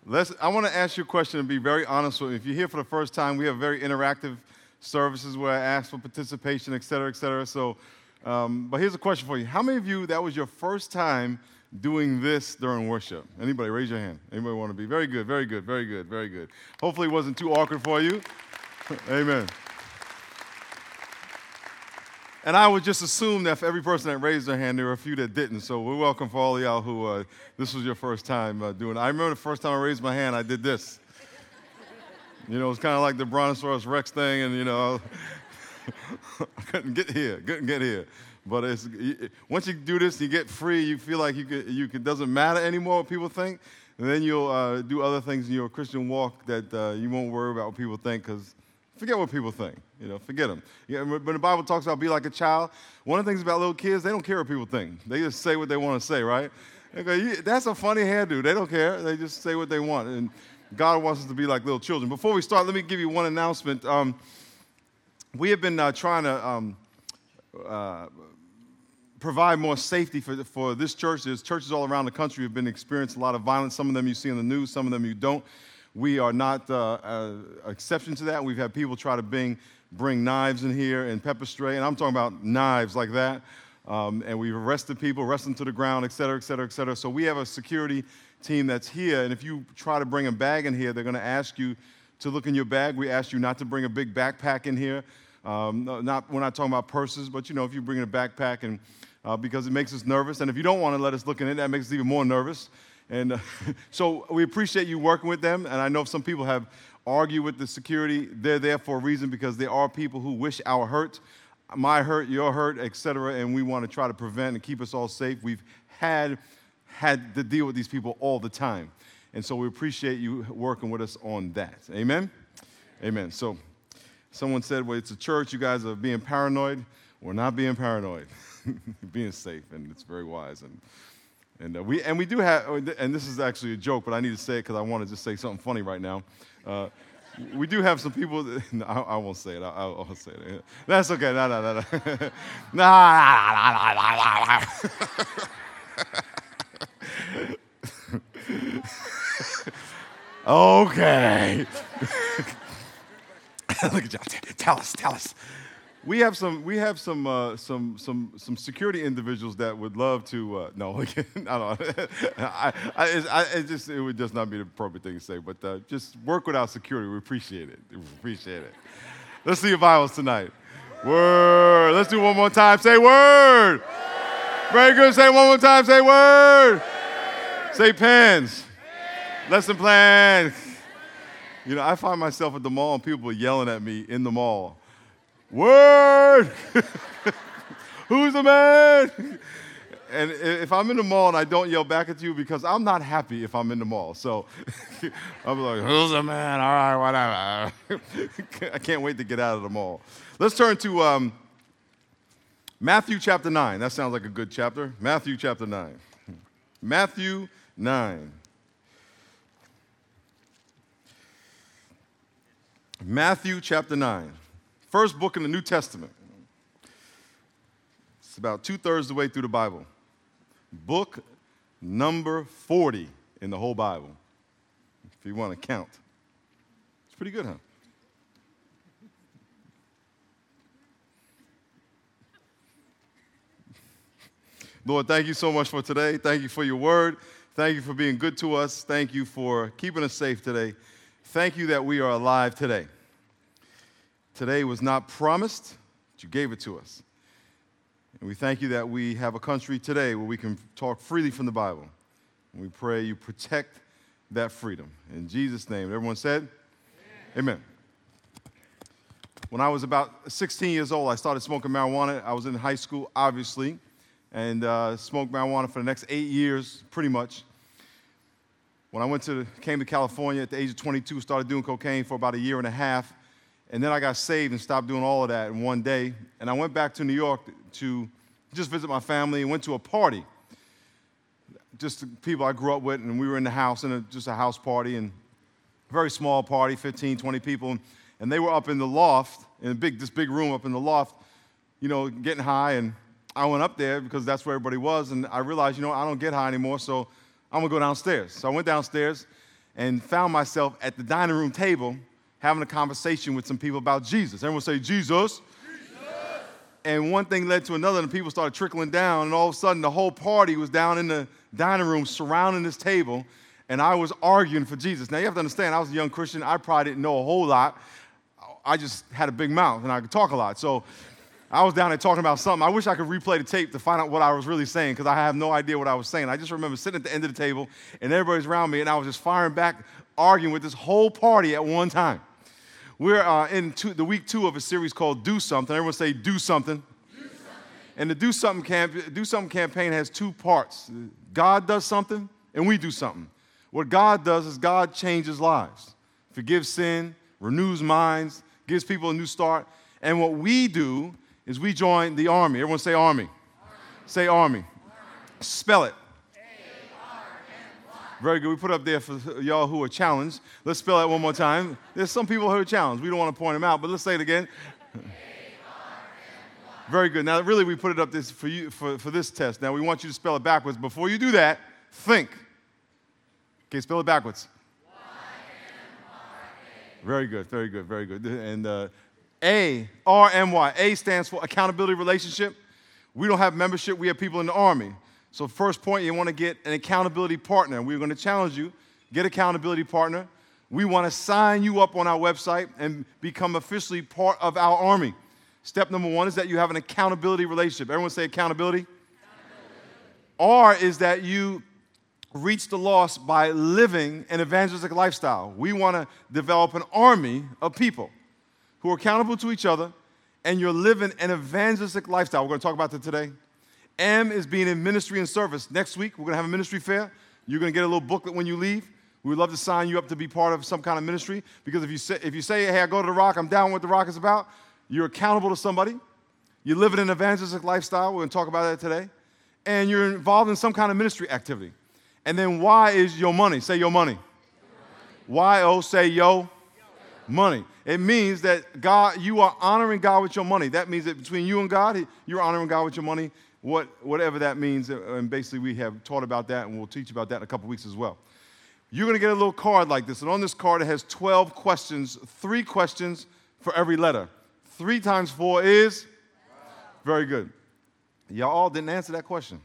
I want to ask you a question and be very honest with you. If you're here for the first time, we have very interactive services where I ask for participation, et cetera, et cetera. So, but here's a question for you. How many of you, that was your first time doing this during worship? Anybody, raise your hand. Anybody want to be? Very good, very good, very good, very good. Hopefully it wasn't too awkward for you. Amen. And I would just assume that for every person that raised their hand, there were a few that didn't. So we're welcome for all of y'all who this was your first time doing it. I remember the first time I raised my hand, I did this. You know, it's kind of like the Brontosaurus Rex thing, and, you know, I couldn't get here. But once you do this, you get free. You feel like it doesn't matter anymore what people think. And then you'll do other things in your Christian walk that you won't worry about what people think, because forget what people think. You know, forget them. Yeah, when the Bible talks about be like a child, one of the things about little kids, they don't care what people think. They just say what they want to say, right? They go, that's a funny hairdo. They don't care. They just say what they want. And God wants us to be like little children. Before we start, let me give you one announcement. We have been trying to provide more safety for this church. There's churches all around the country who have been experiencing a lot of violence. Some of them you see on the news, some of them you don't. We are not an exception to that. We've had people try to bring knives in here and pepper spray, and I'm talking about knives like that. And we've arrested people, arrested them to the ground, et cetera, et cetera, et cetera. So we have a security team that's here, and if you try to bring a bag in here, they're going to ask you to look in your bag. We ask you not to bring a big backpack in here. We're not talking about purses, but, you know, if you bring in a backpack, and because it makes us nervous, and if you don't want to let us look in it, that makes us even more nervous. And so we appreciate you working with them, and I know some people have argued with the security. They're there for a reason, because there are people who wish our hurt, my hurt, your hurt, et cetera, and we want to try to prevent and keep us all safe. We've had to deal with these people all the time, and so we appreciate you working with us on that. Amen? Amen. So someone said, well, it's a church. You guys are being paranoid. We're not being paranoid. Being safe, and it's very wise. And we do have, and this is actually a joke, but I need to say it because I want to just say something funny right now. We do have some people that, no, I won't say it. I won't say it. That's okay. No. Okay. Look at y'all. Tell us. We have some security individuals that would love to. No, I don't. It would just not be the appropriate thing to say. But just work with our security. We appreciate it. Let's see your Bibles tonight. Word. Let's do it one more time. Say word. Very good. Say it one more time. Say word. Say pens. Lesson plan. You know, I find myself at the mall and people are yelling at me in the mall. Word! Who's the man? And if I'm in the mall and I don't yell back at you, because I'm not happy if I'm in the mall. So I'm like, who's the man? All right, whatever. I can't wait to get out of the mall. Let's turn to Matthew chapter 9. That sounds like a good chapter. Matthew chapter 9. Matthew 9. Matthew chapter 9. First book in the New Testament. It's about 2/3 of the way through the Bible. Book number 40 in the whole Bible, if you want to count. It's pretty good, huh? Lord, thank you so much for today. Thank you for your word. Thank you for being good to us. Thank you for keeping us safe today. Thank you that we are alive today. Today was not promised, but you gave it to us. And we thank you that we have a country today where we can talk freely from the Bible. And we pray you protect that freedom. In Jesus' name, everyone said, Amen. When I was about 16 years old, I started smoking marijuana. I was in high school, obviously, and smoked marijuana for the next 8 years, pretty much. When I came to California at the age of 22, started doing cocaine for about a year and a half. And then I got saved and stopped doing all of that in one day. And I went back to New York to just visit my family and went to a party. Just the people I grew up with, and we were in the house, just a house party, and a very small party, 15, 20 people. And they were up in the loft, in this big room up in the loft, you know, getting high. And I went up there because that's where everybody was. And I realized, I don't get high anymore, so I'm going to go downstairs. So I went downstairs. and found myself at the dining room table having a conversation with some people about Jesus. Everyone say, Jesus. And one thing led to another, and people started trickling down, and all of a sudden the whole party was down in the dining room surrounding this table, and I was arguing for Jesus. Now, you have to understand, I was a young Christian. I probably didn't know a whole lot. I just had a big mouth, and I could talk a lot. So I was down there talking about something. I wish I could replay the tape to find out what I was really saying, because I have no idea what I was saying. I just remember sitting at the end of the table, and everybody's around me, and I was just firing back, arguing with this whole party at one time. We're in the week 2 of a series called Do Something. Everyone say, Do Something. Do something. And the Do Something campaign has 2 parts. God does something, and we do something. What God does is God changes lives, forgives sin, renews minds, gives people a new start. And what we do is we join the army. Everyone say army. Army. Say army. Army. Spell it. Very good. We put up there for y'all who are challenged. Let's spell that one more time. There's some people who are challenged. We don't want to point them out, but let's say it again. Very good. Now, really, we put it up this for you for this test. Now, we want you to spell it backwards. Before you do that, think. Okay, spell it backwards. Y-M-R-A. Very good. Very good. Very good. And A-R-M-Y. A stands for accountability relationship. We don't have membership. We have people in the army. So first point, you want to get an accountability partner. We're going to challenge you, get accountability partner. We want to sign you up on our website and become officially part of our army. Step number 1 is that you have an accountability relationship. Everyone say accountability. R is that you reach the lost by living an evangelistic lifestyle. We want to develop an army of people who are accountable to each other, and you're living an evangelistic lifestyle. We're going to talk about that today. M is being in ministry and service. Next week, we're going to have a ministry fair. You're going to get a little booklet when you leave. We would love to sign you up to be part of some kind of ministry, because if you say, hey, I go to the Rock, I'm down with what the Rock is about, you're accountable to somebody. You're living an evangelistic lifestyle. We're going to talk about that today. And you're involved in some kind of ministry activity. And then Y is your money. Say your money. Y-O, say yo. Money. It means that God, you are honoring God with your money. That means that between you and God, you're honoring God with your money. Whatever that means, and basically we have taught about that, and we'll teach about that in a couple weeks as well. You're going to get a little card like this, and on this card it has 12 questions, 3 questions for every letter. 3 times 4 is? Very good. Y'all all didn't answer that question.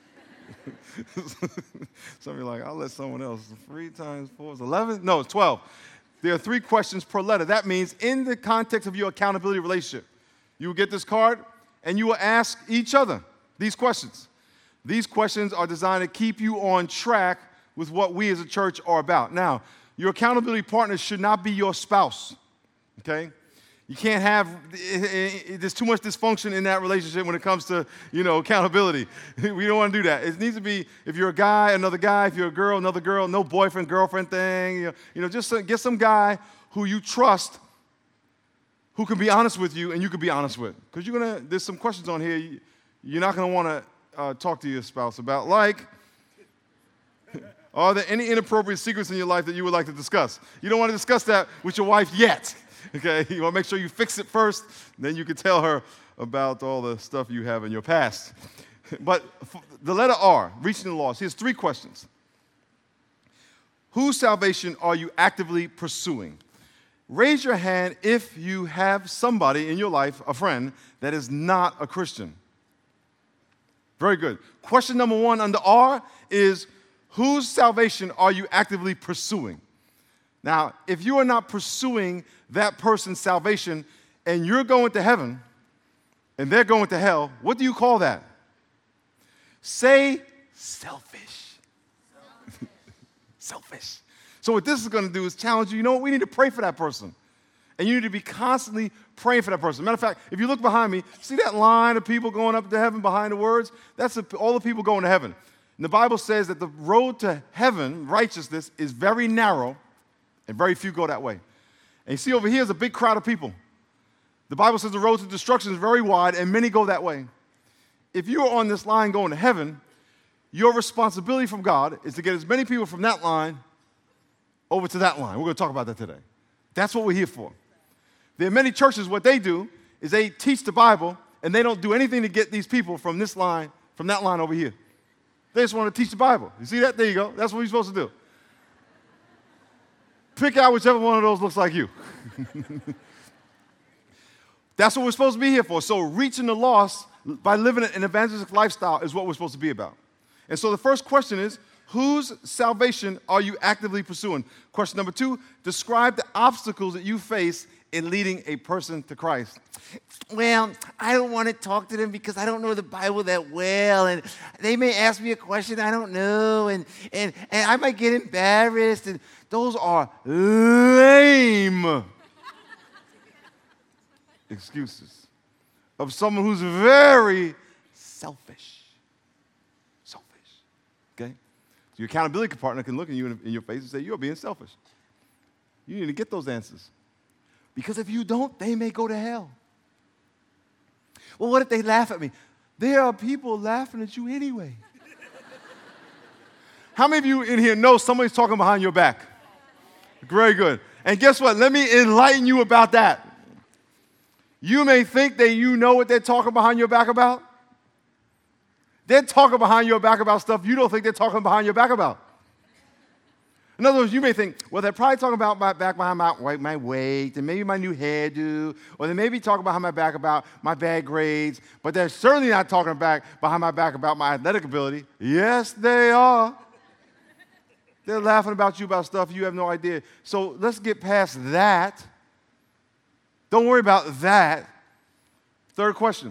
Some of you are like, I'll let someone else. 3 times 4 is 11? No, it's 12. There are 3 questions per letter. That means in the context of your accountability relationship, you will get this card, and you will ask each other these questions. These questions are designed to keep you on track with what we as a church are about. Now, your accountability partner should not be your spouse, okay? You can't have, there's too much dysfunction in that relationship when it comes to, accountability. We don't want to do that. It needs to be, if you're a guy, another guy. If you're a girl, another girl. No boyfriend, girlfriend thing. Just get some guy who you trust, who can be honest with you and you can be honest with. Because there's some questions on here you're not going to want to talk to your spouse about, like, are there any inappropriate secrets in your life that you would like to discuss? You don't want to discuss that with your wife yet, okay? You want to make sure you fix it first, then you can tell her about all the stuff you have in your past. But the letter R, reaching the lost, here's 3 questions. Whose salvation are you actively pursuing? Raise your hand if you have somebody in your life, a friend, that is not a Christian. Very good. Question number 1 under R is, whose salvation are you actively pursuing? Now, if you are not pursuing that person's salvation and you're going to heaven and they're going to hell, what do you call that? Say selfish. Selfish. So what this is going to do is challenge you. You know what? We need to pray for that person. And you need to be constantly praying for that person. Matter of fact, if you look behind me, see that line of people going up to heaven behind the words? That's all the people going to heaven. And the Bible says that the road to heaven, righteousness, is very narrow, and very few go that way. And you see over here is a big crowd of people. The Bible says the road to destruction is very wide, and many go that way. If you are on this line going to heaven, your responsibility from God is to get as many people from that line over to that line. We're going to talk about that today. That's what we're here for. There are many churches, what they do is they teach the Bible, and they don't do anything to get these people from this line, from that line over here. They just want to teach the Bible. You see that? There you go. That's what you're supposed to do. Pick out whichever one of those looks like you. That's what we're supposed to be here for. So reaching the lost by living an evangelistic lifestyle is what we're supposed to be about. And so the first question is, whose salvation are you actively pursuing? Question number 2, describe the obstacles that you face in leading a person to Christ. Well, I don't want to talk to them because I don't know the Bible that well, and they may ask me a question I don't know, and I might get embarrassed, and those are lame excuses of someone who's very selfish. Okay? So your accountability partner can look at you in your face and say, you're being selfish. You need to get those answers. Because if you don't, they may go to hell. Well, what if they laugh at me? There are people laughing at you anyway. How many of you in here know somebody's talking behind your back? Very good. And guess what? Let me enlighten you about that. You may think that you know what they're talking behind your back about. They're talking behind your back about stuff you don't think they're talking behind your back about. In other words, you may think, well, they're probably talking about my back behind my weight, and maybe my new hairdo, or they may be talking behind my back about my bad grades, but they're certainly not talking behind my back about my athletic ability. Yes, they are. They're laughing about you about stuff you have no idea. So let's get past that. Don't worry about that. Third question.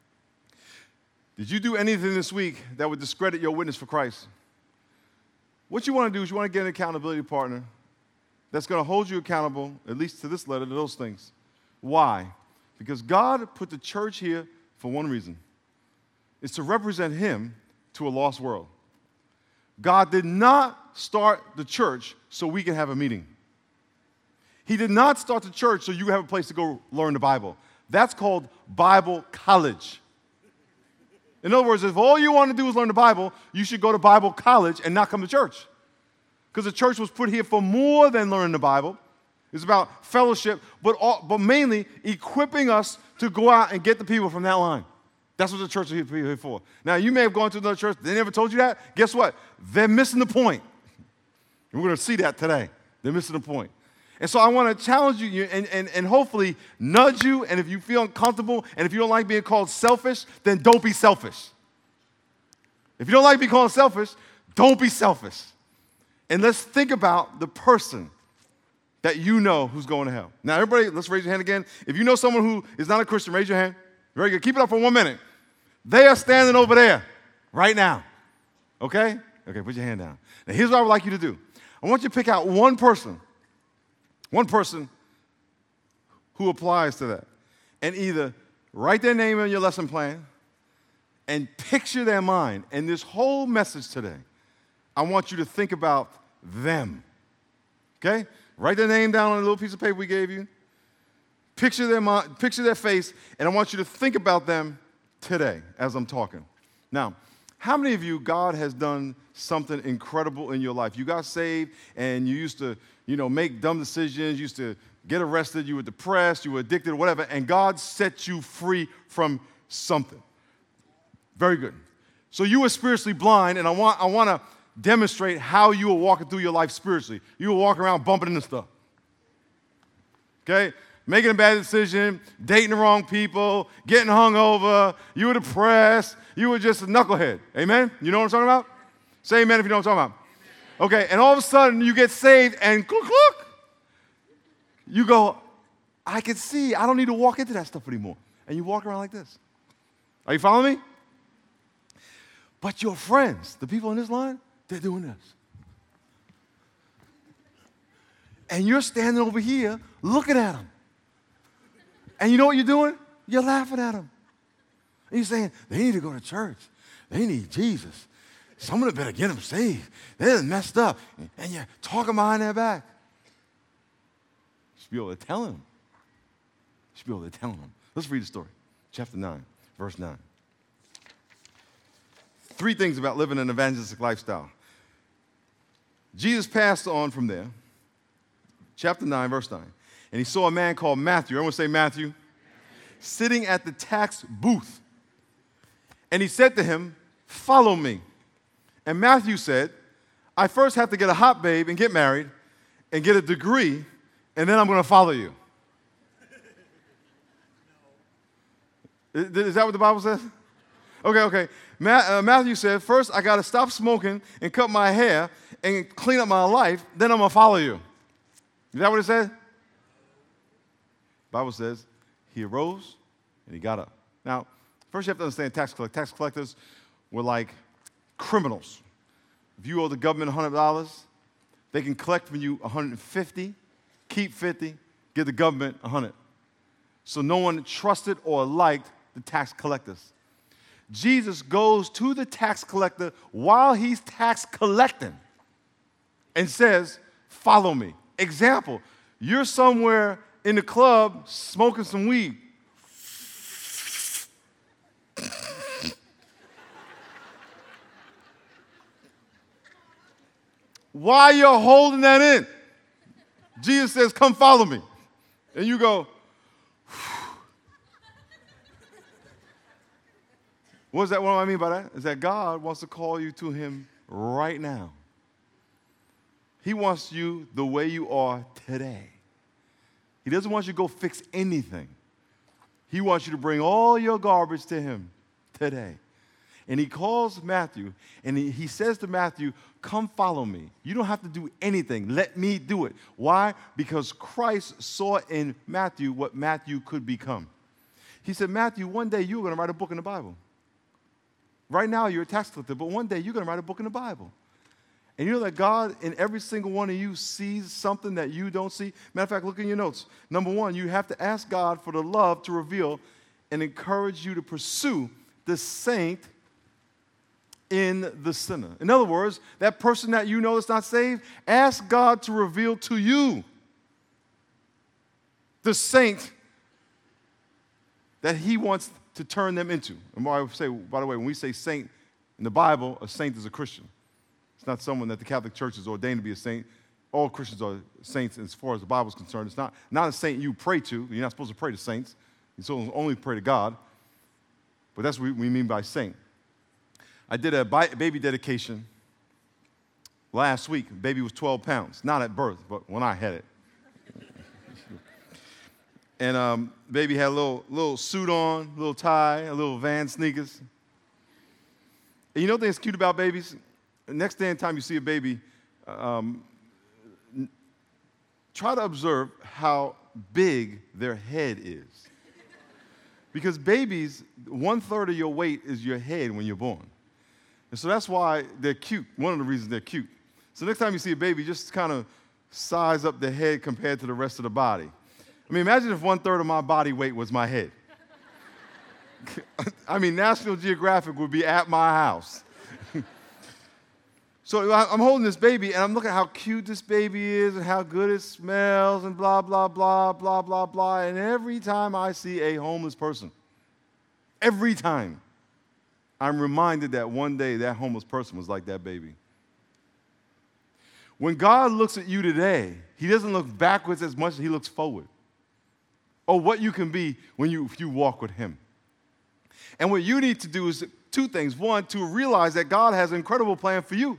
Did you do anything this week that would discredit your witness for Christ? What you want to do is you want to get an accountability partner that's going to hold you accountable, at least to this letter, to those things. Why? Because God put the church here for one reason. It's to represent Him to a lost world. God did not start the church so we can have a meeting. He did not start the church so you have a place to go learn the Bible. That's called Bible college. In other words, if all you want to do is learn the Bible, you should go to Bible college and not come to church. Because the church was put here for more than learning the Bible. It's about fellowship, but mainly equipping us to go out and get the people from that line. That's what the church is here for. Now, you may have gone to another church. They never told you that. Guess what? They're missing the point. And we're going to see that today. They're missing the point. And so I want to challenge you and hopefully nudge you, and if you feel uncomfortable and if you don't like being called selfish, then don't be selfish. If you don't like being called selfish, don't be selfish. And let's think about the person that you know who's going to hell. Now, everybody, let's raise your hand again. If you know someone who is not a Christian, raise your hand. Very good. Keep it up for 1 minute. They are standing over there right now. Okay? Okay, put your hand down. Now, here's what I would like you to do. I want you to pick out one person who applies to that, and either write their name on your lesson plan and picture their mind. And this whole message today, I want you to think about them. Okay? Write their name down on a little piece of paper we gave you. Picture their mind, picture their face, and I want you to think about them today as I'm talking. Now, how many of you, God has done something incredible in your life? You got saved, and you used to, make dumb decisions, used to get arrested, you were depressed, you were addicted, or whatever, and God set you free from something. Very good. So you were spiritually blind, and I want to demonstrate how you were walking through your life spiritually. You were walking around bumping into stuff. Okay? Making a bad decision, dating the wrong people, getting hungover, you were depressed, you were just a knucklehead. Amen? You know what I'm talking about? Say amen if you know what I'm talking about. Okay, and all of a sudden you get saved and look, you go, I can see, I don't need to walk into that stuff anymore. And you walk around like this. Are you following me? But your friends, the people in this line, they're doing this. And you're standing over here looking at them. And you know what you're doing? You're laughing at them. And you're saying, they need to go to church. They need Jesus. Someone better get them saved. They're messed up. And you're talking behind their back. You should be able to tell them. You should be able to tell them. Let's read the story. Chapter 9, verse 9. 3 things about living an evangelistic lifestyle. Jesus passed on from there. Chapter 9, verse 9. And he saw a man called Matthew. Everyone say Matthew. Sitting at the tax booth. And he said to him, follow me. And Matthew said, I first have to get a hot babe and get married, and get a degree, and then I'm going to follow you. Is that what the Bible says? Okay. Matthew said, first I got to stop smoking and cut my hair and clean up my life, then I'm going to follow you. Is that what it said? The Bible says he arose and he got up. Now, first you have to understand tax collectors were like criminals. If you owe the government $100, they can collect from you $150, keep $50, give the government $100. So no one trusted or liked the tax collectors. Jesus goes to the tax collector while he's tax collecting and says, follow me. Example, you're somewhere in the club smoking some weed. Why you're holding that in? Jesus says, come follow me. And you go, what do I mean by that? Is that God wants to call you to him right now. He wants you the way you are today. He doesn't want you to go fix anything. He wants you to bring all your garbage to him today. And he calls Matthew, and he says to Matthew, come follow me. You don't have to do anything. Let me do it. Why? Because Christ saw in Matthew what Matthew could become. He said, Matthew, one day you're going to write a book in the Bible. Right now you're a tax collector, but one day you're going to write a book in the Bible. And you know that God in every single one of you sees something that you don't see? Matter of fact, look in your notes. Number one, you have to ask God for the love to reveal and encourage you to pursue the saint in the sinner. In other words, that person that you know that's not saved, ask God to reveal to you the saint that he wants to turn them into. And I say, by the way, when we say saint in the Bible, a saint is a Christian. It's not someone that the Catholic Church has ordained to be a saint. All Christians are saints as far as the Bible is concerned. It's not a saint you pray to. You're not supposed to pray to saints. You're supposed to only pray to God. But that's what we mean by saint. I did a baby dedication last week. Baby was 12 pounds. Not at birth, but when I had it. And baby had a little suit on, a little tie, a little Vans sneakers. And you know what's cute about babies? Next day in time you see a baby, try to observe how big their head is. Because babies, 1/3 of your weight is your head when you're born. And so that's why they're cute. One of the reasons they're cute. So next time you see a baby, just kind of size up the head compared to the rest of the body. I mean, imagine if 1/3 of my body weight was my head. I mean, National Geographic would be at my house. So I'm holding this baby, and I'm looking at how cute this baby is and how good it smells and blah, blah, blah, blah, blah, blah. And every time I see a homeless person, every time, I'm reminded that one day that homeless person was like that baby. When God looks at you today, he doesn't look backwards as much as he looks forward. Or what you can be if you walk with him. And what you need to do is two things. One, to realize that God has an incredible plan for you.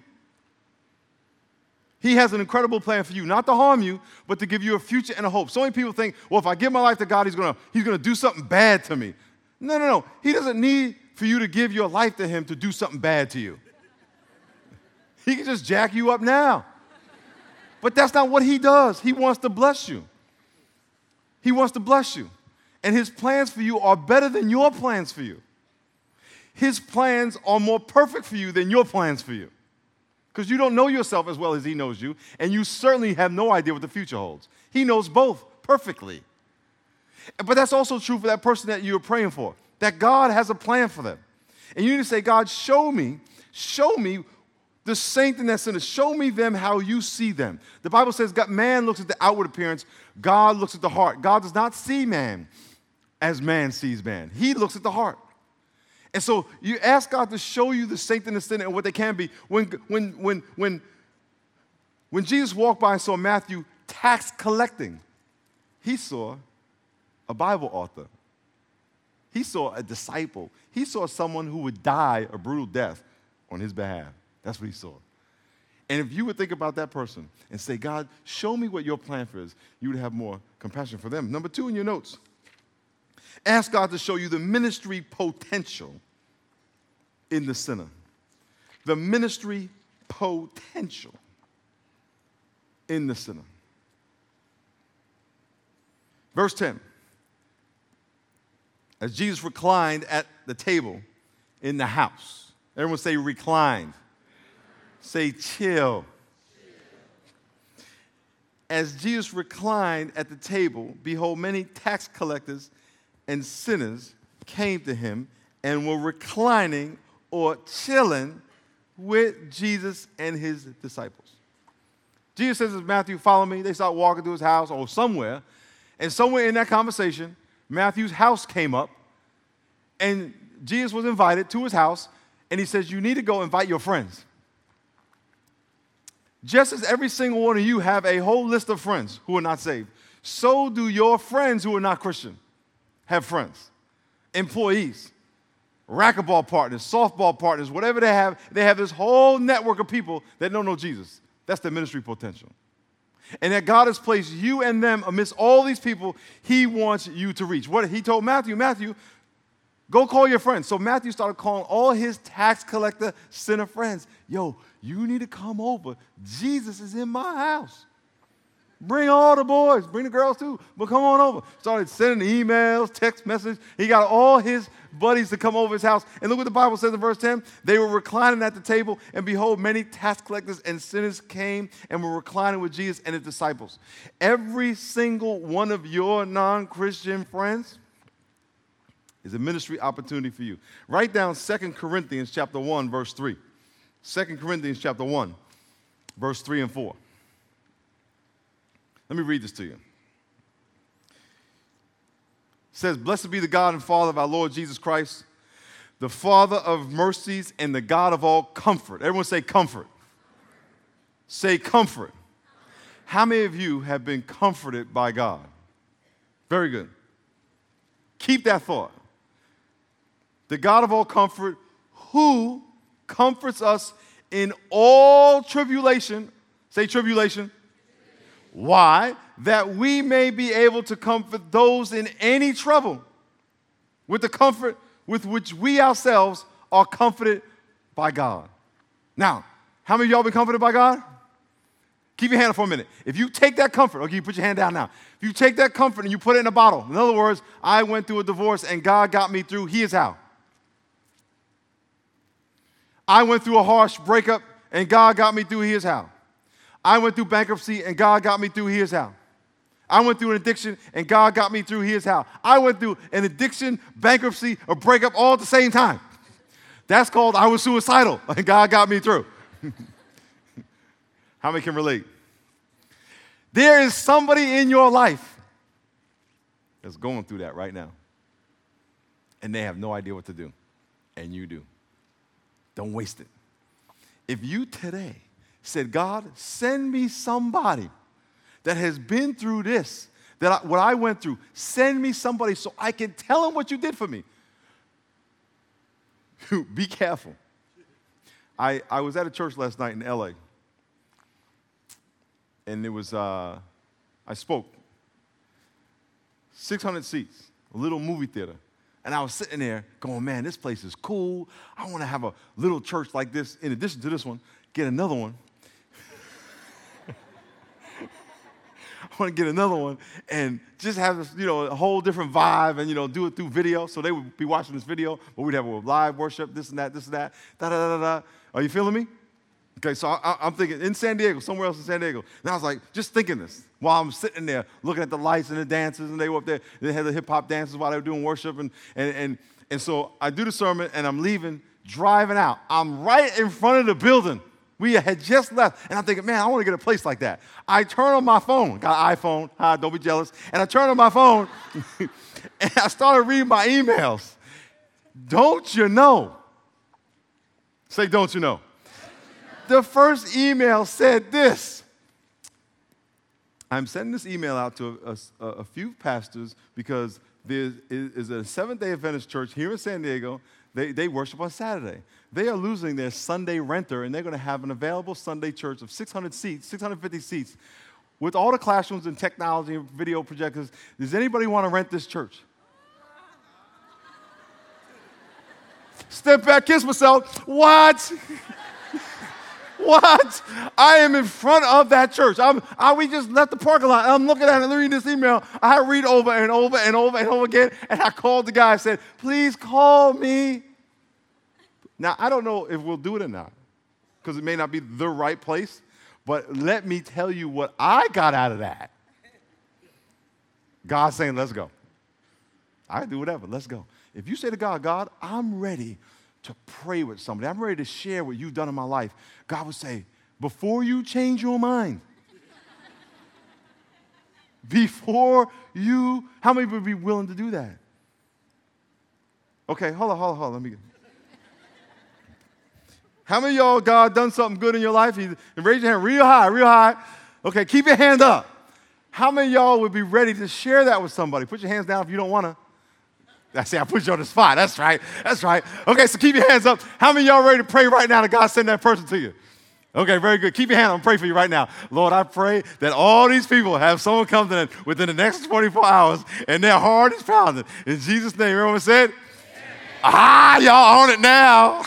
He has an incredible plan for you, not to harm you, but to give you a future and a hope. So many people think, well, if I give my life to God, he's going to do something bad to me. No. He doesn't need for you to give your life to him to do something bad to you. He can just jack you up now. But that's not what he does. He wants to bless you. He wants to bless you. And his plans for you are better than your plans for you. His plans are more perfect for you than your plans for you. Because you don't know yourself as well as he knows you, and you certainly have no idea what the future holds. He knows both perfectly. But that's also true for that person that you're praying for, that God has a plan for them. And you need to say, God, show me the saint in that sinner. Show me them how you see them. The Bible says man looks at the outward appearance, God looks at the heart. God does not see man as man sees man. He looks at the heart. And so you ask God to show you the saint and the sinner and what they can be. When Jesus walked by and saw Matthew tax collecting, he saw a Bible author. He saw a disciple. He saw someone who would die a brutal death on his behalf. That's what he saw. And if you would think about that person and say, God, show me what your plan for is, you would have more compassion for them. Number 2 in your notes, ask God to show you the ministry potential in the sinner. The ministry potential in the sinner. Verse 10. As Jesus reclined at the table in the house. Everyone say reclined. Say chill. As Jesus reclined at the table, behold, many tax collectors and sinners came to him and were reclining or chilling with Jesus and his disciples. Jesus says to Matthew, follow me. They start walking to his house or somewhere. And somewhere in that conversation, Matthew's house came up. And Jesus was invited to his house. And he says, you need to go invite your friends. Just as every single one of you have a whole list of friends who are not saved, so do your friends who are not Christian have friends, employees, racquetball partners, softball partners, whatever they have this whole network of people that don't know Jesus. That's the ministry potential. And that God has placed you and them amidst all these people he wants you to reach. What he told Matthew, go call your friends. So Matthew started calling all his tax collector sinner friends. Yo, you need to come over. Jesus is in my house. Bring all the boys. Bring the girls too. But come on over. Started sending emails, text messages. He got all his buddies to come over his house. And look what the Bible says in verse 10. They were reclining at the table, and behold, many tax collectors and sinners came and were reclining with Jesus and his disciples. Every single one of your non-Christian friends is a ministry opportunity for you. Write down 2 Corinthians chapter 1, verse 3. 2 Corinthians chapter 1, verse 3 and 4. Let me read this to you. It says, blessed be the God and Father of our Lord Jesus Christ, the Father of mercies and the God of all comfort. Everyone say comfort. Say comfort. How many of you have been comforted by God? Very good. Keep that thought. The God of all comfort, who comforts us in all tribulation. Say tribulation. Why? That we may be able to comfort those in any trouble with the comfort with which we ourselves are comforted by God. Now, how many of y'all been comforted by God? Keep your hand up for a minute. If you take that comfort, okay, you put your hand down now. If you take that comfort and you put it in a bottle, in other words, I went through a divorce and God got me through, here's how. I went through a harsh breakup and God got me through, here's how. I went through bankruptcy and God got me through, here's how. I went through an addiction and God got me through, here's how. I went through an addiction, bankruptcy, a breakup all at the same time. That's called I was suicidal and God got me through. How many can relate? There is somebody in your life that's going through that right now. And they have no idea what to do. And you do. Don't waste it. If you today said, God, send me somebody that has been through this, what I went through, send me somebody so I can tell them what you did for me. Be careful. I was at a church last night in L.A., and it was, I spoke. 600 seats, a little movie theater. And I was sitting there going, man, this place is cool. I want to have a little church like this. In addition to this one, get another one. I want to get another one and just have this, a whole different vibe and, do it through video. So they would be watching this video, but we'd have a live worship, this and that, da-da-da-da-da. Are you feeling me? Okay, so I'm thinking in San Diego, somewhere else in San Diego. And I was like, just thinking this while I'm sitting there looking at the lights and the dances, and they were up there. They had the hip-hop dances while they were doing worship. And so I do the sermon, and I'm leaving, driving out. I'm right in front of the building. We had just left, and I'm thinking, man, I want to get a place like that. I turn on my phone. Got an iPhone. Don't be jealous. And I turn on my phone, and I started reading my emails. Don't you know? Say, don't you know? The first email said this. I'm sending this email out to a few pastors because there is a Seventh-day Adventist church here in San Diego They worship on Saturday. They are losing their Sunday renter, and they're going to have an available Sunday church of 600 seats, 650 seats, with all the classrooms and technology and video projectors. Does anybody want to rent this church? Step back, kiss myself. What? What? I am in front of that church. We just left the parking lot. I'm looking at it, reading this email. I read over and over and over and over again, and I called the guy and said, please call me. Now, I don't know if we'll do it or not, because it may not be the right place, but let me tell you what I got out of that. God saying, let's go. I do whatever, let's go. If you say to God, God, I'm ready to pray with somebody, I'm ready to share what you've done in my life, God would say, before you change your mind, how many would be willing to do that? Okay, hold on, let me get. How many of y'all, God done something good in your life? And raise your hand real high. Okay, keep your hand up. How many of y'all would be ready to share that with somebody? Put your hands down if you don't want to. I put you on the spot. That's right. Okay, so keep your hands up. How many of y'all ready to pray right now that God send that person to you? Okay, very good. Keep your hand up. I'm praying for you right now. Lord, I pray that all these people have someone come to them within the next 24 hours and their heart is pounding. In Jesus' name, everyone said? Amen. Y'all on it now.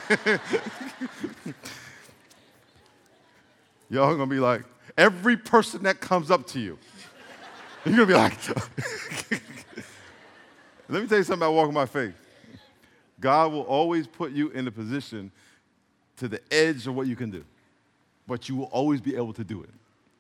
Y'all are going to be like, every person that comes up to you, you're going to be like, let me tell you something about walking by faith. God will always put you in a position to the edge of what you can do, but you will always be able to do it.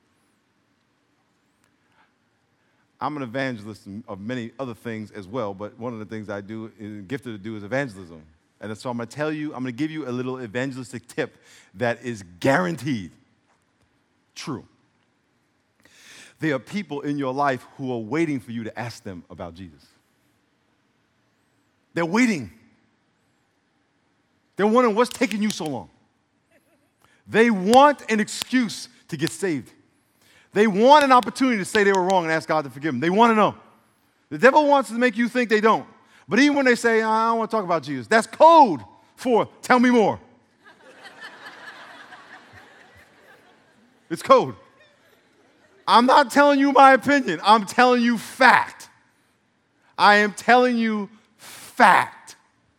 I'm an evangelist of many other things as well, but one of the things I do, gifted to do, is evangelism. And so I'm going to give you a little evangelistic tip that is guaranteed true. There are people in your life who are waiting for you to ask them about Jesus. They're waiting. They're wondering what's taking you so long. They want an excuse to get saved. They want an opportunity to say they were wrong and ask God to forgive them. They want to know. The devil wants to make you think they don't. But even when they say, I don't want to talk about Jesus, that's code for tell me more. It's code. I'm not telling you my opinion. I'm telling you fact. I am telling you fact.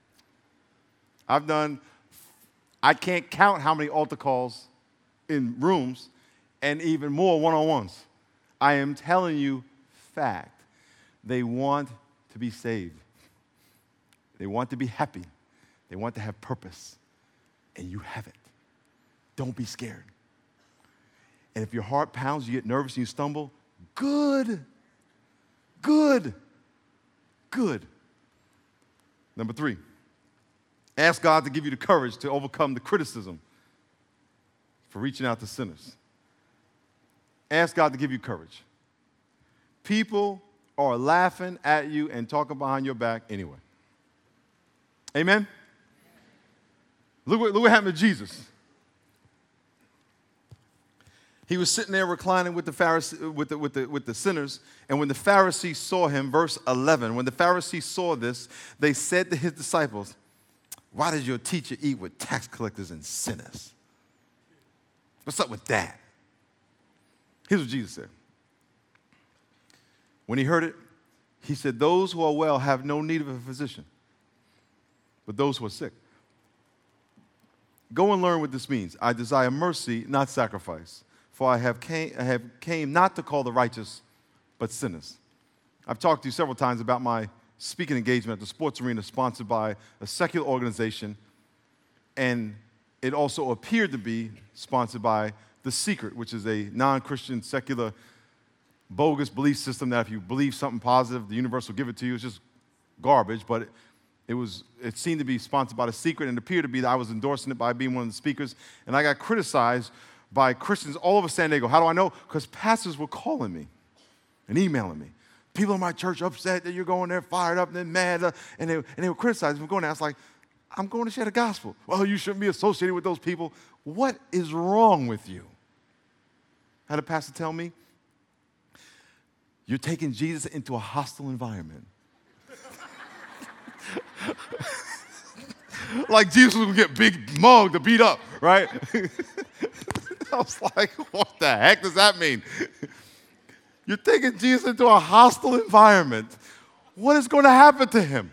I can't count how many altar calls in rooms and even more one-on-ones. I am telling you fact. They want to be saved. They want to be happy. They want to have purpose. And you have it. Don't be scared. And if your heart pounds, you get nervous and you stumble, good. Number 3, ask God to give you the courage to overcome the criticism for reaching out to sinners. Ask God to give you courage. People are laughing at you and talking behind your back anyway. Amen? Look what happened to Jesus. He was sitting there reclining with the Pharisees, with the sinners, and when the Pharisees saw him, verse 11, when the Pharisees saw this, they said to his disciples, why does your teacher eat with tax collectors and sinners? What's up with that? Here's what Jesus said. When he heard it, he said, those who are well have no need of a physician, but those who are sick. Go and learn what this means. I desire mercy, not sacrifice. For I have came not to call the righteous, but sinners. I've talked to you several times about my speaking engagement at the sports arena sponsored by a secular organization, and it also appeared to be sponsored by The Secret, which is a non-Christian, secular, bogus belief system that if you believe something positive, the universe will give it to you. It's just garbage, but it seemed to be sponsored by The Secret, and it appeared to be that I was endorsing it by being one of the speakers, and I got criticized by Christians all over San Diego. How do I know? Because pastors were calling me and emailing me. People in my church upset that you're going there, fired up and then mad, and they were criticizing me for going there. I was like, I'm going to share the gospel. Well, you shouldn't be associated with those people. What is wrong with you? Had a pastor tell me, you're taking Jesus into a hostile environment. like Jesus was going to get big mugged to beat up, right? I was like, what the heck does that mean? You're taking Jesus into a hostile environment. What is going to happen to him?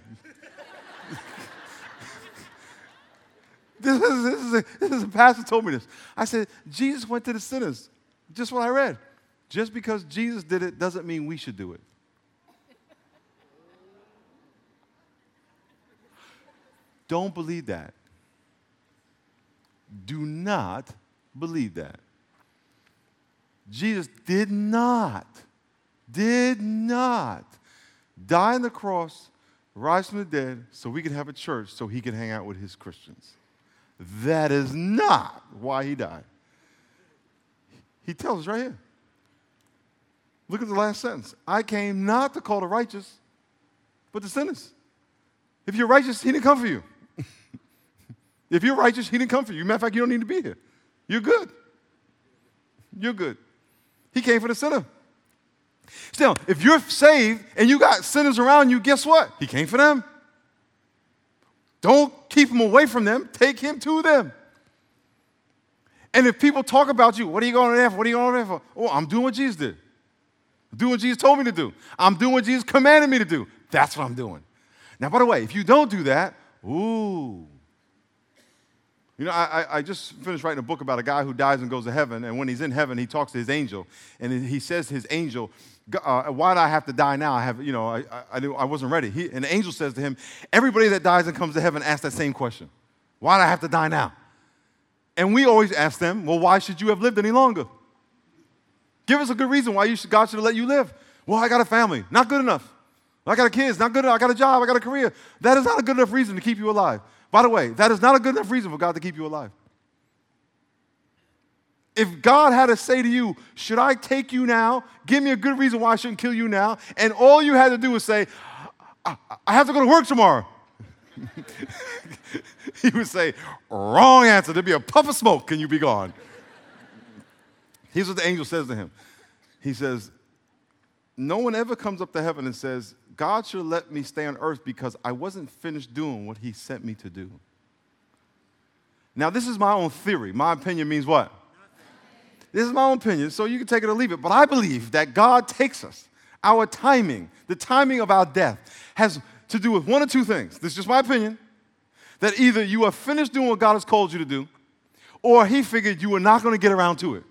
This is a pastor told me this. I said, Jesus went to the sinners. Just what I read. Just because Jesus did it doesn't mean we should do it. Don't believe that. Do not believe that. Jesus did not die on the cross, rise from the dead, so we could have a church, so he could hang out with his Christians. That is not why he died. He tells us right here. Look at the last sentence. I came not to call the righteous, but the sinners. If you're righteous, he didn't come for you. If you're righteous, he didn't come for you. Matter of fact, you don't need to be here. You're good. You're good. He came for the sinner. Still, if you're saved and you got sinners around you, guess what? He came for them. Don't keep him away from them. Take him to them. And if people talk about you, what are you going there for? What are you going there for? Oh, I'm doing what Jesus did. I'm doing what Jesus told me to do. I'm doing what Jesus commanded me to do. That's what I'm doing. Now, by the way, if you don't do that, ooh. You know, I just finished writing a book about a guy who dies and goes to heaven, and when he's in heaven, he talks to his angel, and he says to his angel, why do I have to die now? I wasn't ready. And the angel says to him, everybody that dies and comes to heaven asks that same question. Why do I have to die now? And we always ask them, well, why should you have lived any longer? Give us a good reason why God should have let you live. Well, I got a family. Not good enough. I got kids. Not good enough. I got a job. I got a career. That is not a good enough reason to keep you alive. By the way, that is not a good enough reason for God to keep you alive. If God had to say to you, should I take you now? Give me a good reason why I shouldn't kill you now. And all you had to do was say, I have to go to work tomorrow. He would say, wrong answer. There'd be a puff of smoke and you'd be gone. Here's what the angel says to him. He says, no one ever comes up to heaven and says, God should let me stay on earth because I wasn't finished doing what he sent me to do. Now, this is my own theory. My opinion means what? This is my own opinion, so you can take it or leave it. But I believe that God takes us. Our timing, the timing of our death, has to do with one or two things. This is just my opinion. That either you are finished doing what God has called you to do, or he figured you were not going to get around to it.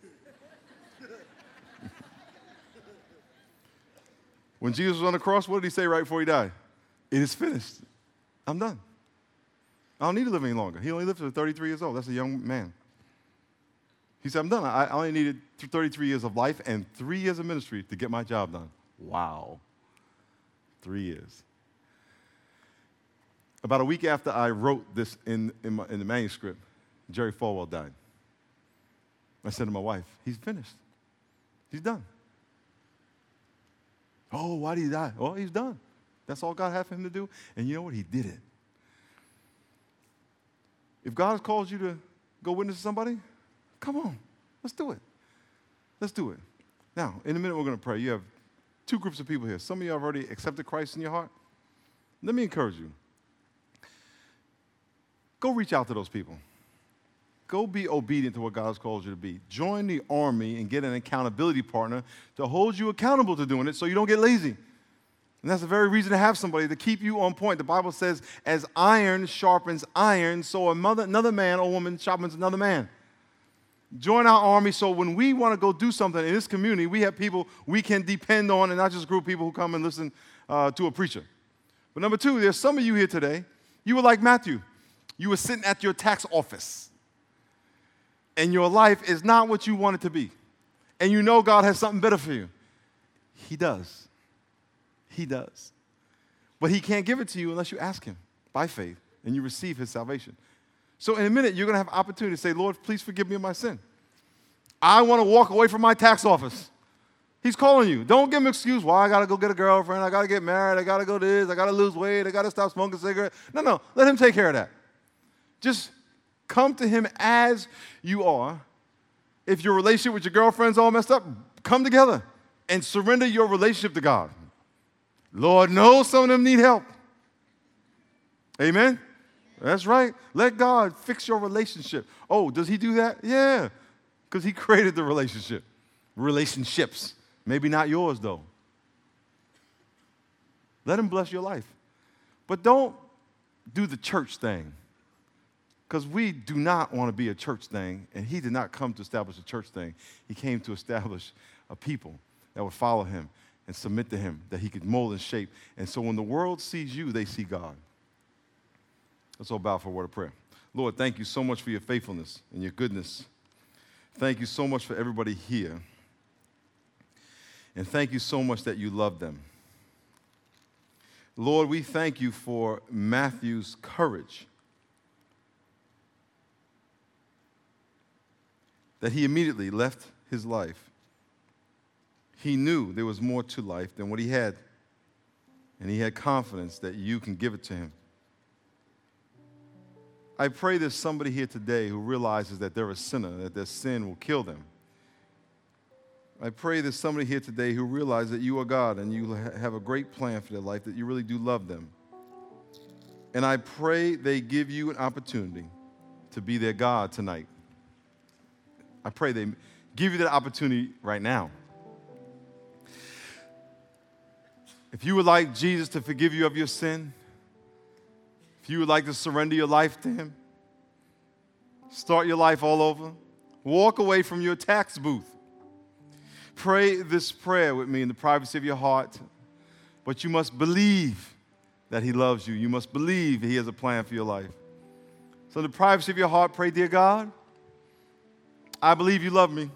When Jesus was on the cross, what did he say right before he died? It is finished. I'm done. I don't need to live any longer. He only lived to 33 years old. That's a young man. He said, I'm done. I only needed 33 years of life and 3 years of ministry to get my job done. Wow. 3 years. About a week after I wrote this in the manuscript, Jerry Falwell died. I said to my wife, he's finished. He's done. Oh, why did he die? Oh, he's done. That's all God had for him to do. And you know what? He did it. If God has called you to go witness to somebody, come on. Let's do it. Let's do it. Now, in a minute, we're going to pray. You have two groups of people here. Some of you have already accepted Christ in your heart. Let me encourage you. Go reach out to those people. Go be obedient to what God has called you to be. Join the army and get an accountability partner to hold you accountable to doing it so you don't get lazy. And that's the very reason to have somebody to keep you on point. The Bible says, as iron sharpens iron, so another man or woman sharpens another man. Join our army so when we want to go do something in this community, we have people we can depend on and not just a group of people who come and listen to a preacher. But number two, there's some of you here today, you were like Matthew. You were sitting at your tax office. And your life is not what you want it to be. And you know God has something better for you. He does. He does. But he can't give it to you unless you ask him by faith and you receive his salvation. So in a minute, you're going to have opportunity to say, Lord, please forgive me of my sin. I want to walk away from my tax office. He's calling you. Don't give him an excuse. Well, I got to go get a girlfriend. I got to get married. I got to go this. I got to lose weight. I got to stop smoking cigarettes. No. Let him take care of that. Just come to him as you are. If your relationship with your girlfriend's all messed up, come together and surrender your relationship to God. Lord knows some of them need help. Amen? That's right. Let God fix your relationship. Oh, does he do that? Yeah, because he created the relationship. Relationships. Maybe not yours, though. Let him bless your life. But don't do the church thing, because we do not want to be a church thing, and he did not come to establish a church thing. He came to establish a people that would follow him and submit to him, that he could mold and shape. And so when the world sees you, they see God. Let's all bow for a word of prayer. Lord, thank you so much for your faithfulness and your goodness. Thank you so much for everybody here. And thank you so much that you love them. Lord, we thank you for Matthew's courage, that he immediately left his life. He knew there was more to life than what he had, and he had confidence that you can give it to him. I pray there's somebody here today who realizes that they're a sinner, that their sin will kill them. I pray there's somebody here today who realizes that you are God and you have a great plan for their life, that you really do love them. And I pray they give you an opportunity to be their God tonight. I pray they give you that opportunity right now. If you would like Jesus to forgive you of your sin, if you would like to surrender your life to him, start your life all over, walk away from your tax booth. Pray this prayer with me in the privacy of your heart, but you must believe that he loves you. You must believe he has a plan for your life. So in the privacy of your heart, pray, dear God, I believe you love me.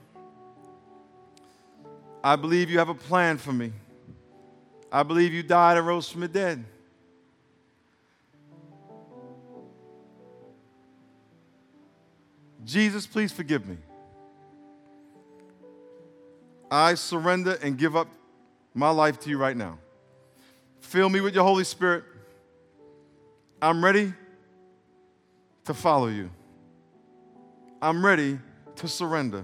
I believe you have a plan for me. I believe you died and rose from the dead. Jesus, please forgive me. I surrender and give up my life to you right now. Fill me with your Holy Spirit. I'm ready to follow you. I'm ready to surrender.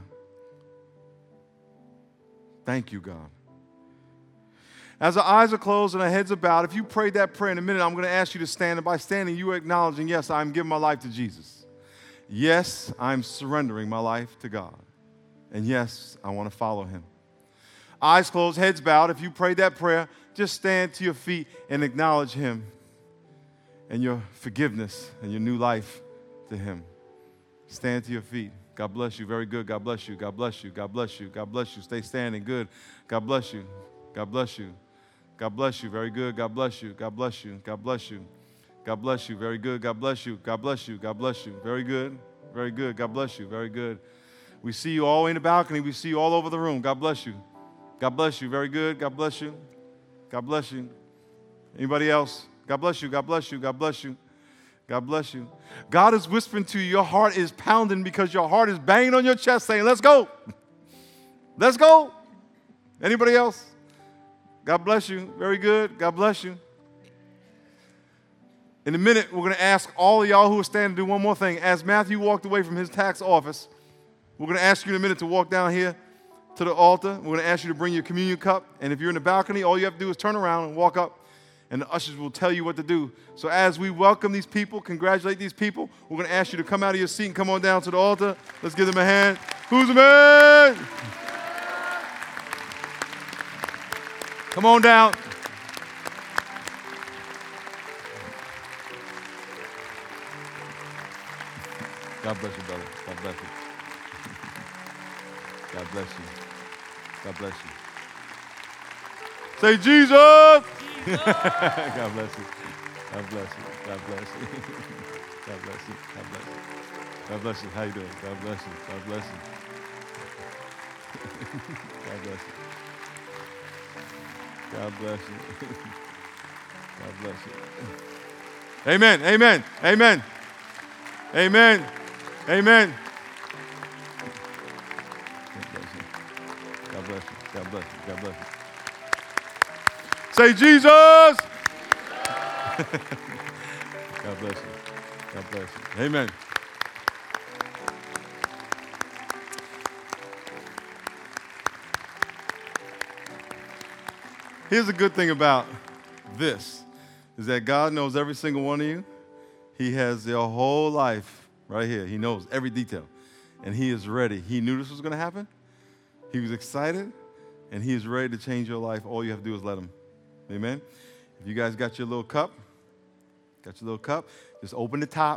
Thank you, God. As our eyes are closed and our heads are bowed, if you prayed that prayer in a minute, I'm going to ask you to stand. And by standing, you are acknowledging, yes, I'm giving my life to Jesus. Yes, I'm surrendering my life to God. And yes, I want to follow him. Eyes closed, heads bowed. If you prayed that prayer, just stand to your feet and acknowledge him and your forgiveness and your new life to him. Stand to your feet. God bless you. Very good. God bless you. God bless you. God bless you. God bless you. Stay standing. Good. God bless you. God bless you. God bless you. Very good. God bless you. God bless you. God bless you. God bless you. Very good. God bless you. God bless you. God bless you. Very good. Very good. God bless you. Very good. We see you all in the balcony. We see you all over the room. God bless you. God bless you. Very good. God bless you. God bless you. Anybody else? God bless you. God bless you. God bless you. God bless you. God is whispering to you. Your heart is pounding because your heart is banging on your chest saying, let's go. Let's go. Anybody else? God bless you. Very good. God bless you. In a minute, we're going to ask all of y'all who are standing to do one more thing. As Matthew walked away from his tax office, we're going to ask you in a minute to walk down here to the altar. We're going to ask you to bring your communion cup. And if you're in the balcony, all you have to do is turn around and walk up, and the ushers will tell you what to do. So as we welcome these people, congratulate these people, we're going to ask you to come out of your seat and come on down to the altar. Let's give them a hand. Who's the man? Come on down. God bless you, brother. God bless you. God bless you. God bless you. Say Jesus. Jesus. God bless you. God bless you. God bless you. God bless you. God bless you. God bless you. How you doing? God bless you. God bless you. God bless you. God bless you. God bless you. Amen. Amen. Amen. Amen. Amen. God bless you. God bless you. God bless you. Say Jesus. God bless you. God bless you. Amen. Here's the good thing about this, is that God knows every single one of you, He has their whole life right here. He knows every detail. And he is ready. He knew this was going to happen. He was excited. And he is ready to change your life. All you have to do is let him. Amen? If you guys got your little cup, just open the top.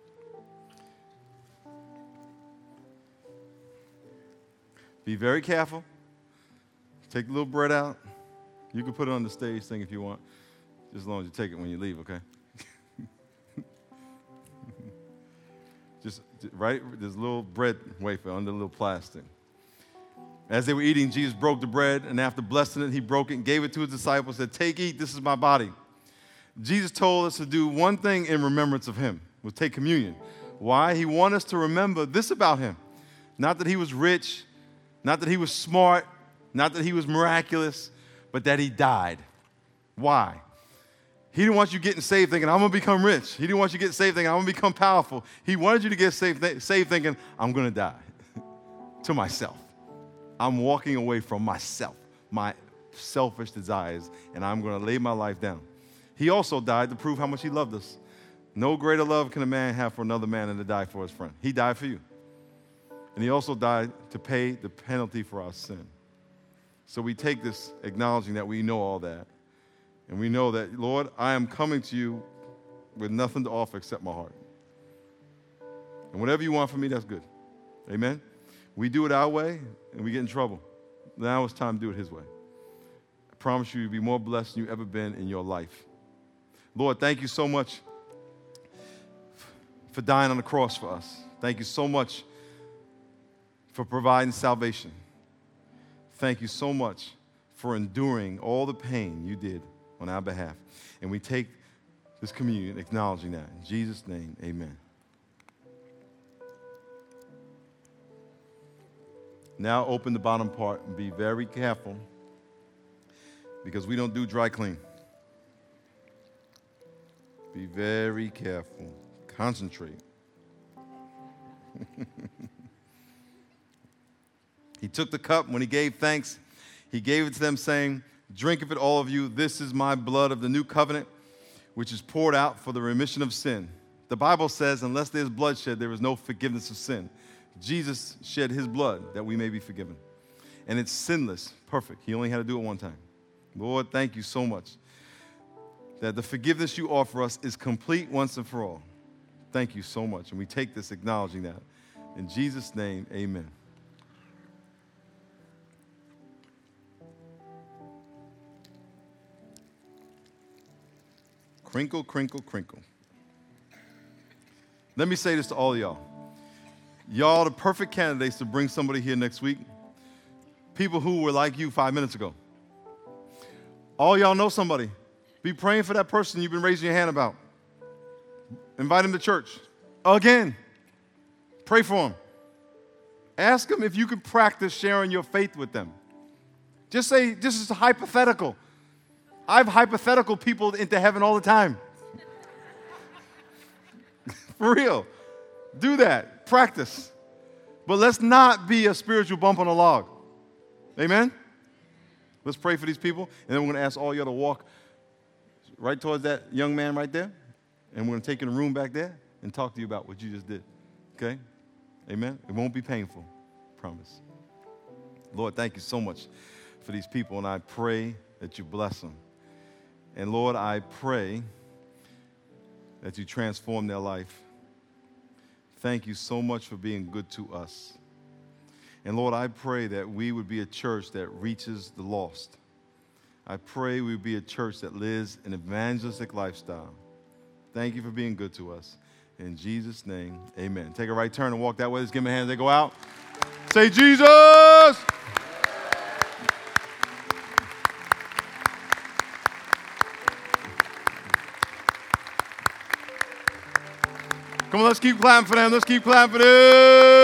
Be very careful. Take the little bread out. You can put it on the stage thing if you want, just as long as you take it when you leave, okay? Just right, this little bread wafer under the little plastic. As they were eating, Jesus broke the bread, and after blessing it, he broke it and gave it to his disciples and said, "Take, eat, this is my body." Jesus told us to do one thing in remembrance of him, was take communion. Why? He wanted us to remember this about him. Not that he was rich, not that he was smart, not that he was miraculous, but that he died. Why? He didn't want you getting saved thinking, I'm going to become rich. He didn't want you getting saved thinking, I'm going to become powerful. He wanted you to get saved thinking, I'm going to die to myself. I'm walking away from myself, my selfish desires, and I'm going to lay my life down. He also died to prove how much he loved us. No greater love can a man have for another man than to die for his friend. He died for you. And he also died to pay the penalty for our sin. So we take this acknowledging that we know all that. And we know that, Lord, I am coming to you with nothing to offer except my heart. And whatever you want from me, that's good. Amen? We do it our way, and we get in trouble. Now it's time to do it his way. I promise you, you'll be more blessed than you've ever been in your life. Lord, thank you so much for dying on the cross for us. Thank you so much for providing salvation. Thank you so much for enduring all the pain you did on our behalf. And we take this communion acknowledging that. In Jesus' name, amen. Now open the bottom part and be very careful because we don't do dry clean. Be very careful. Concentrate. He took the cup. When he gave thanks, he gave it to them, saying, "Drink of it, all of you. This is my blood of the new covenant, which is poured out for the remission of sin." The Bible says, unless there's bloodshed, there is no forgiveness of sin. Jesus shed his blood that we may be forgiven. And it's sinless, perfect. He only had to do it one time. Lord, thank you so much that the forgiveness you offer us is complete once and for all. Thank you so much. And we take this acknowledging that. In Jesus' name, amen. Crinkle, crinkle, crinkle. Let me say this to all of y'all. Y'all are the perfect candidates to bring somebody here next week. People who were like you 5 minutes ago. All y'all know somebody. Be praying for that person you've been raising your hand about. Invite them to church. Again. Pray for them. Ask them if you can practice sharing your faith with them. Just say, this is hypothetical. I have hypothetical people into heaven all the time. For real. Do that. Practice. But let's not be a spiritual bump on a log. Amen? Let's pray for these people. And then we're going to ask all y'all to walk right towards that young man right there. And we're going to take you in the room back there and talk to you about what you just did. Okay? Amen? It won't be painful. Promise. Lord, thank you so much for these people. And I pray that you bless them. And Lord, I pray that you transform their life. Thank you so much for being good to us. And Lord, I pray that we would be a church that reaches the lost. I pray we would be a church that lives an evangelistic lifestyle. Thank you for being good to us. In Jesus' name, amen. Take a right turn and walk that way. Let's give them a hand as they go out. Say, Jesus! Come on, let's keep clapping for them. Let's keep clapping for them.